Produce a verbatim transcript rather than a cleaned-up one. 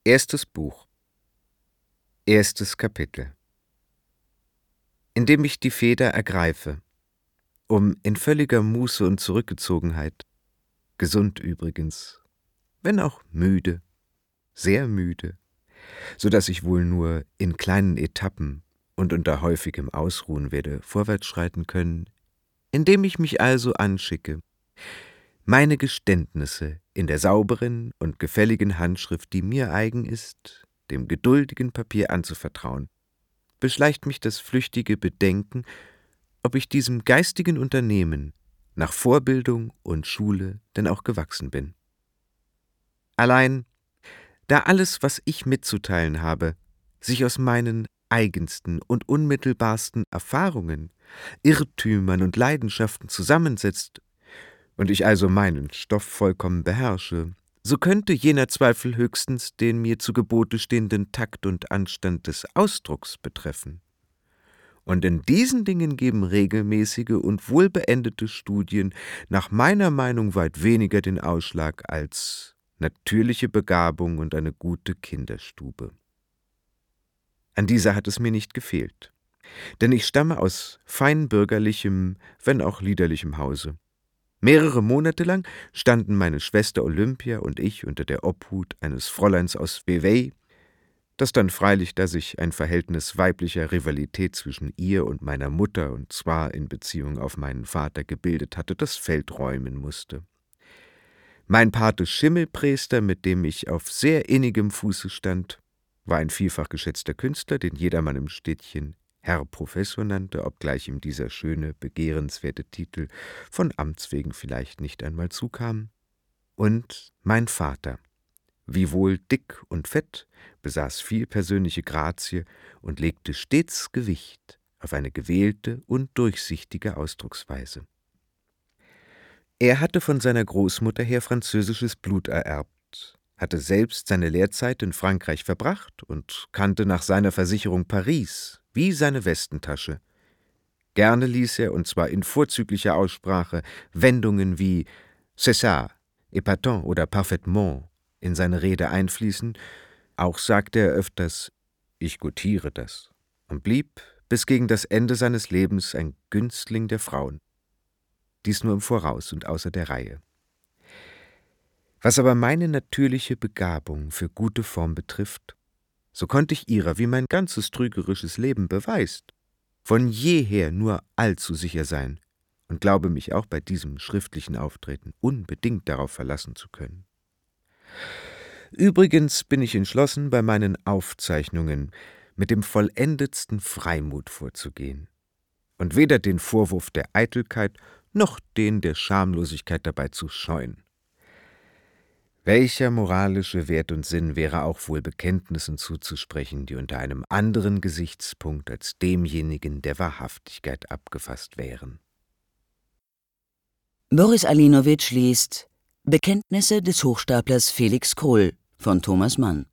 Erstes Buch. Erstes Kapitel. Indem ich die Feder ergreife, um in völliger Muße und Zurückgezogenheit, gesund übrigens, wenn auch müde, sehr müde, so dass ich wohl nur in kleinen Etappen und unter häufigem Ausruhen werde vorwärts schreiten können, indem ich mich also anschicke, meine Geständnisse in der sauberen und gefälligen Handschrift, die mir eigen ist, dem geduldigen Papier anzuvertrauen, beschleicht mich das flüchtige Bedenken, ob ich diesem geistigen Unternehmen nach Vorbildung und Schule denn auch gewachsen bin. Allein, da alles, was ich mitzuteilen habe, sich aus meinen eigensten und unmittelbarsten Erfahrungen, Irrtümern und Leidenschaften zusammensetzt, und ich also meinen Stoff vollkommen beherrsche, so könnte jener Zweifel höchstens den mir zu Gebote stehenden Takt und Anstand des Ausdrucks betreffen. Und in diesen Dingen geben regelmäßige und wohlbeendete Studien nach meiner Meinung weit weniger den Ausschlag als natürliche Begabung und eine gute Kinderstube. An dieser hat es mir nicht gefehlt, denn ich stamme aus feinbürgerlichem, wenn auch liederlichem Hause. Mehrere Monate lang standen meine Schwester Olympia und ich unter der Obhut eines Fräuleins aus Vevey, das dann freilich, da sich ein Verhältnis weiblicher Rivalität zwischen ihr und meiner Mutter, und zwar in Beziehung auf meinen Vater, gebildet hatte, das Feld räumen musste. Mein Pate Schimmelpriester, mit dem ich auf sehr innigem Fuße stand, war ein vielfach geschätzter Künstler, den jedermann im Städtchen Herr Professor nannte, obgleich ihm dieser schöne, begehrenswerte Titel von Amts wegen vielleicht nicht einmal zukam, und mein Vater, wiewohl dick und fett, besaß viel persönliche Grazie und legte stets Gewicht auf eine gewählte und durchsichtige Ausdrucksweise. Er hatte von seiner Großmutter her französisches Blut ererbt, hatte selbst seine Lehrzeit in Frankreich verbracht und kannte nach seiner Versicherung Paris wie seine Westentasche. Gerne ließ er, und zwar in vorzüglicher Aussprache, Wendungen wie «C'est ça», «épatant» oder «parfaitement» in seine Rede einfließen, auch sagte er öfters »Ich gutiere das« und blieb bis gegen das Ende seines Lebens ein Günstling der Frauen. Dies nur im Voraus und außer der Reihe. Was aber meine natürliche Begabung für gute Form betrifft, so konnte ich ihrer, wie mein ganzes trügerisches Leben beweist, von jeher nur allzu sicher sein und glaube mich auch bei diesem schriftlichen Auftreten unbedingt darauf verlassen zu können. Übrigens bin ich entschlossen, bei meinen Aufzeichnungen mit dem vollendetsten Freimut vorzugehen und weder den Vorwurf der Eitelkeit noch den der Schamlosigkeit dabei zu scheuen. Welcher moralische Wert und Sinn wäre auch wohl Bekenntnissen zuzusprechen, die unter einem anderen Gesichtspunkt als demjenigen der Wahrhaftigkeit abgefasst wären? Boris Alinowitsch liest Bekenntnisse des Hochstaplers Felix Krull von Thomas Mann.